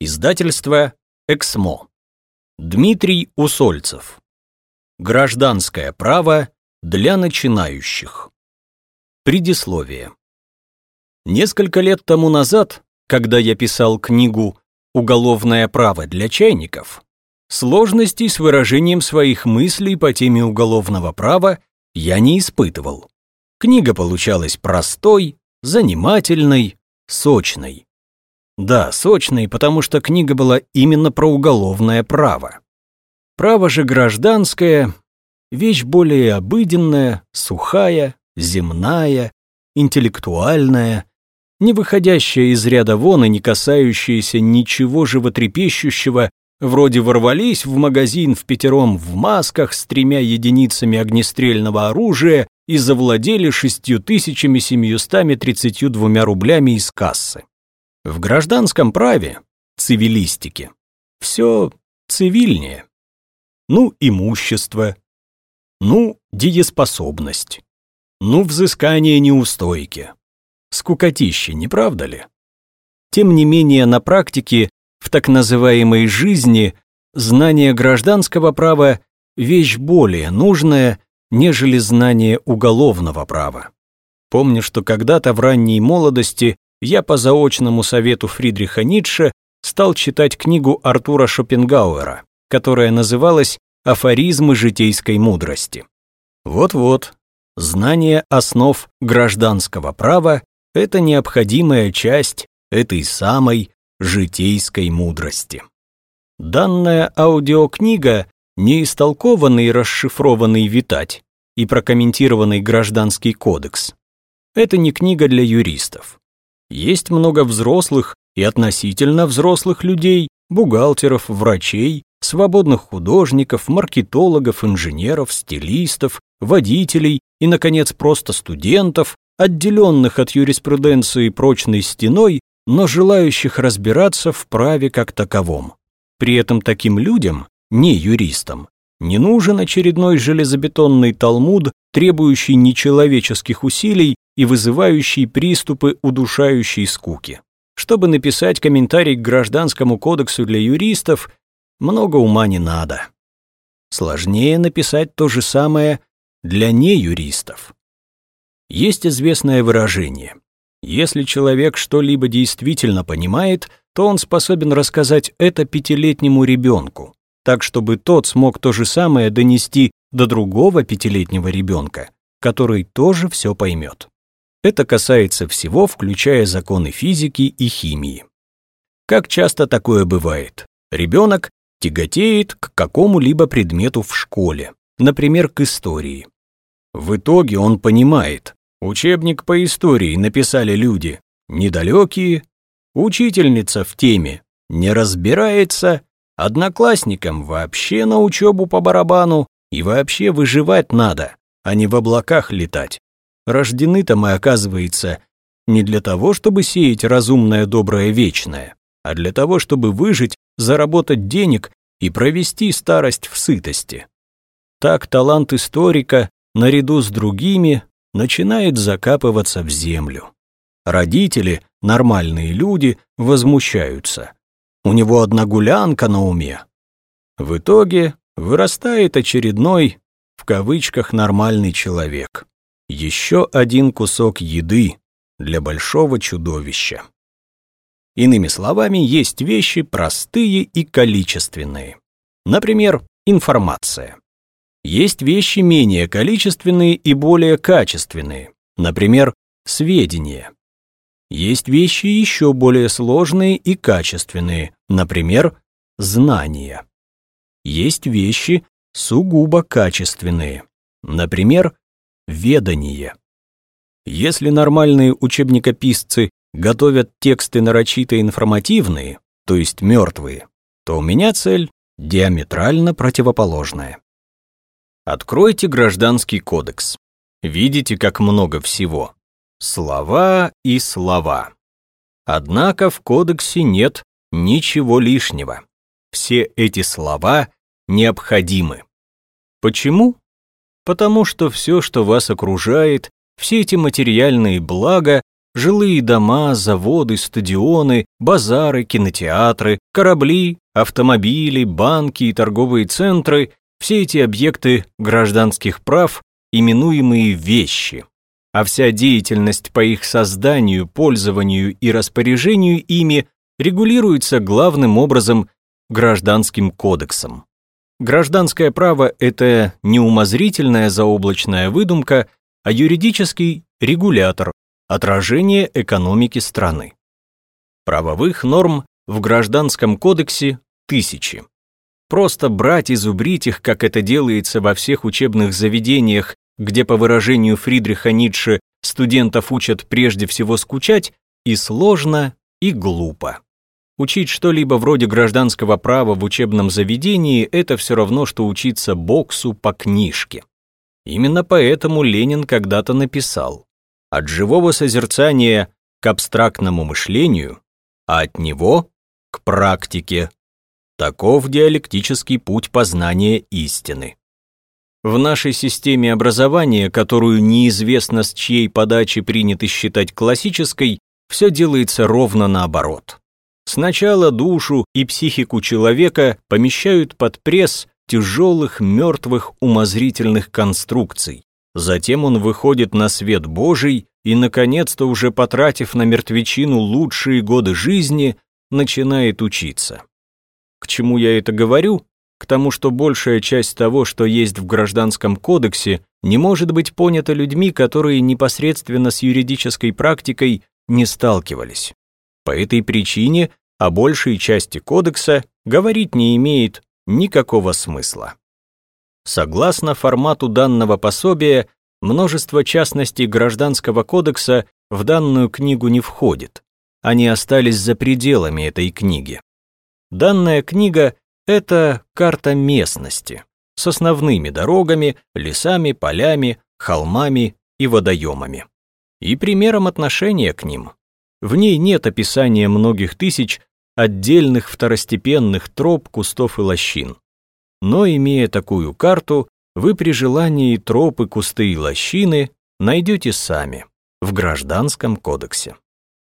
Издательство «Эксмо». Дмитрий Усольцев. Гражданское право для начинающих. Предисловие. Несколько лет тому назад, когда я писал книгу «Уголовное право для чайников», сложностей с выражением своих мыслей по теме уголовного права я не испытывал. Книга получалась простой, занимательной, сочной. Да, сочной, потому что книга была именно про уголовное право. Право же гражданское – вещь более обыденная, сухая, земная, интеллектуальная, не выходящая из ряда вон и не касающаяся ничего животрепещущего, вроде ворвались в магазин впятером в масках с 3 единицами огнестрельного оружия и завладели 6732 рублями из кассы. В гражданском праве, цивилистике, все цивильнее. Ну, имущество, ну, дееспособность, ну, взыскание неустойки. Скукотище, не правда ли? Тем не менее, на практике, в так называемой жизни, знание гражданского права – вещь более нужная, нежели знание уголовного права. Помню, что когда-то в ранней молодости я по заочному совету Фридриха Ницше стал читать книгу Артура Шопенгауэра, которая называлась «Афоризмы житейской мудрости». Вот-вот, знание основ гражданского права – это необходимая часть этой самой житейской мудрости. Данная аудиокнига не истолкованный и расшифрованный витать и прокомментированный Гражданский кодекс. Это не книга для юристов. Есть много взрослых и относительно взрослых людей, бухгалтеров, врачей, свободных художников, маркетологов, инженеров, стилистов, водителей и, наконец, просто студентов, отделенных от юриспруденции прочной стеной, но желающих разбираться в праве как таковом. При этом таким людям, не юристам, не нужен очередной железобетонный талмуд, требующий нечеловеческих усилий и вызывающий приступы удушающей скуки. Чтобы написать комментарий к Гражданскому кодексу для юристов, много ума не надо. Сложнее написать то же самое для неюристов. Есть известное выражение: если человек что-либо действительно понимает, то он способен рассказать это 5-летнему ребенку, так чтобы тот смог то же самое донести до другого 5-летнего ребенка, который тоже все поймет. Это касается всего, включая законы физики и химии. Как часто такое бывает? Ребенок тяготеет к какому-либо предмету в школе, например, к истории. В итоге он понимает, учебник по истории написали люди недалекие, учительница в теме не разбирается, одноклассникам вообще на учебу по барабану и вообще выживать надо, а не в облаках летать. Рождены-то мы, оказывается, не для того, чтобы сеять разумное, доброе, вечное, а для того, чтобы выжить, заработать денег и провести старость в сытости. Так талант историка, наряду с другими, начинает закапываться в землю. Родители, нормальные люди, возмущаются. У него одна гулянка на уме. В итоге вырастает очередной, в кавычках, нормальный человек. Еще один кусок еды для большого чудовища. Иными словами, есть вещи простые и количественные. Например, информация. Есть вещи менее количественные и более качественные. Например, сведения. Есть вещи еще более сложные и качественные. Например, знания. Есть вещи сугубо качественные. Например, ведание. Если нормальные учебникописцы готовят тексты нарочито информативные, то есть мертвые, то у меня цель диаметрально противоположная. Откройте Гражданский кодекс. Видите, как много всего. Слова и слова. Однако в кодексе нет ничего лишнего. Все эти слова необходимы. Почему? Потому что все, что вас окружает, все эти материальные блага, жилые дома, заводы, стадионы, базары, кинотеатры, корабли, автомобили, банки и торговые центры – все эти объекты гражданских прав, именуемые вещи, а вся деятельность по их созданию, пользованию и распоряжению ими регулируется главным образом Гражданским кодексом. Гражданское право – это не умозрительная заоблачная выдумка, а юридический регулятор, отражение экономики страны. Правовых норм в Гражданском кодексе тысячи. Просто брать и зубрить их, как это делается во всех учебных заведениях, где, по выражению Фридриха Ницше, студентов учат прежде всего скучать, и сложно, и глупо. Учить что-либо вроде гражданского права в учебном заведении – это все равно, что учиться боксу по книжке. Именно поэтому Ленин когда-то написал: «От живого созерцания к абстрактному мышлению, а от него к практике. Таков диалектический путь познания истины». В нашей системе образования, которую неизвестно с чьей подачи принято считать классической, все делается ровно наоборот. Сначала душу и психику человека помещают под пресс тяжелых, мертвых, умозрительных конструкций. Затем он выходит на свет Божий и, наконец-то, уже потратив на мертвечину лучшие годы жизни, начинает учиться. К чему я это говорю? К тому, что большая часть того, что есть в Гражданском кодексе, не может быть понята людьми, которые непосредственно с юридической практикой не сталкивались. По этой причине о большей части кодекса говорить не имеет никакого смысла. Согласно формату данного пособия, множество частностей Гражданского кодекса в данную книгу не входит. Они остались за пределами этой книги. Данная книга – это карта местности с основными дорогами, лесами, полями, холмами и водоемами. И примером отношения к ним. В ней нет описания многих тысяч отдельных второстепенных троп, кустов и лощин. Но, имея такую карту, вы при желании тропы, кусты и лощины найдете сами в Гражданском кодексе.